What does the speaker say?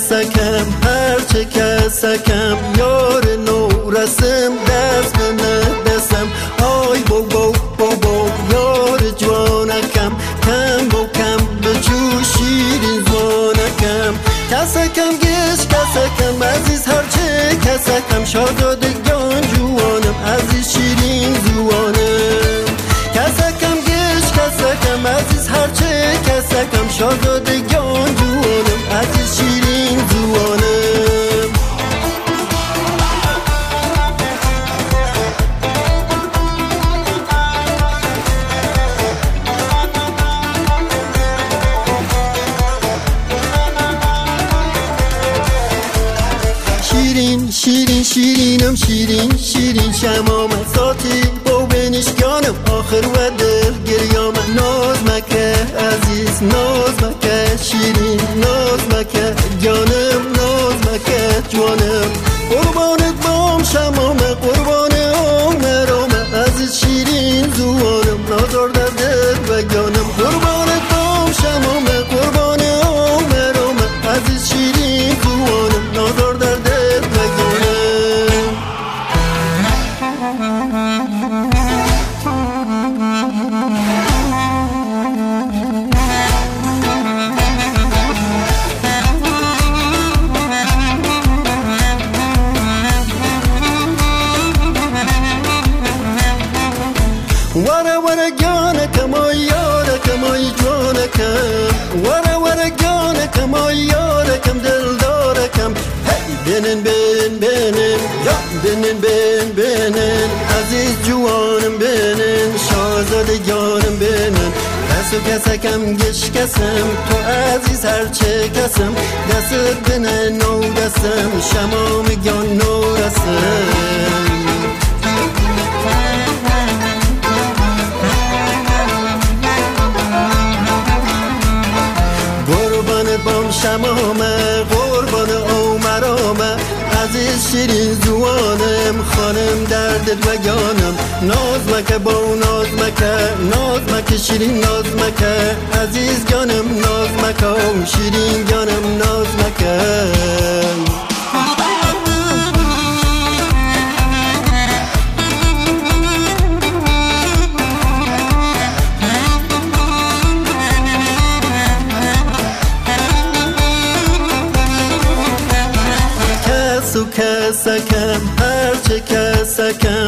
کسکم هرچه کسکم یار نو رسم دست به ندسم آی بو بو بو بو یار جوانکم کم بو کم به جو شیرین زوانکم کسکم گش کسکم عزیز هرچه کسکم شادادگان جوانم عزیز شیرین زوانم کسکم گش کسکم عزیز هرچه کسکم شادادگان جوانم عزیز شیرین زوانم شیرین شیرین شیرینم شیرین شیرین شمام ذاتی با بنشگانم آخر و دل گریام ناز مکه عزیز ناز مکه شیرین ناز مکه جانم ناز مکه جوانم قربانت بام شمام قربان عمرم عزیز شیرین زوانم نازار در دل و جانم قربانت بام شمام قربان عمرم عزیز شیرین زوانم نازار در دل وره وره جانکم آی یارکم آی جوانکم وره وره جانکم آی یارکم دلدارکم بنن بن بنن یا بنن بن بنن عزیز جوانم بنن شاهزاده جانم بنن دست و کسکم گش کسم تو عزیز هرچه کسم دست بنن نو دستم شمام گان نو رسم بام شمامه قربان عمرامه عزیز شیرین زوانم خانم دردت و جانم ناز مکه با ناز مکه شیرین ناز مکه عزیز جانم ناز مکه شیرین جانم ناز مکه کسکم هرچه کسکم